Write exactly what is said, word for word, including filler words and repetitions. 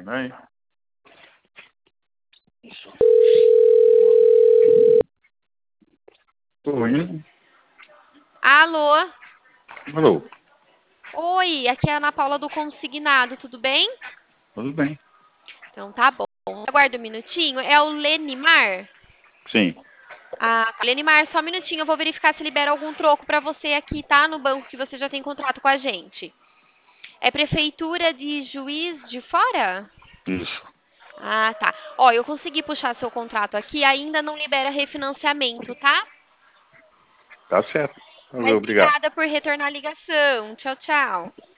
Vai. Tô indo. Alô? Alô, Oi, aqui é a Ana Paula do Consignado, tudo bem? tudo bem? Então tá bom. Aguarda um minutinho. É o Lenimar? Sim. Ah, tá. Lenimar, só um minutinho, eu vou verificar se libera algum troco pra você aqui, tá? No banco que você já tem contrato com a gente. É Prefeitura de Juiz de Fora? Isso. Ah, tá. Ó, eu consegui puxar seu contrato aqui, ainda não libera refinanciamento, tá? Tá certo. Valeu, Mas obrigado. obrigada por retornar a ligação. Tchau, tchau.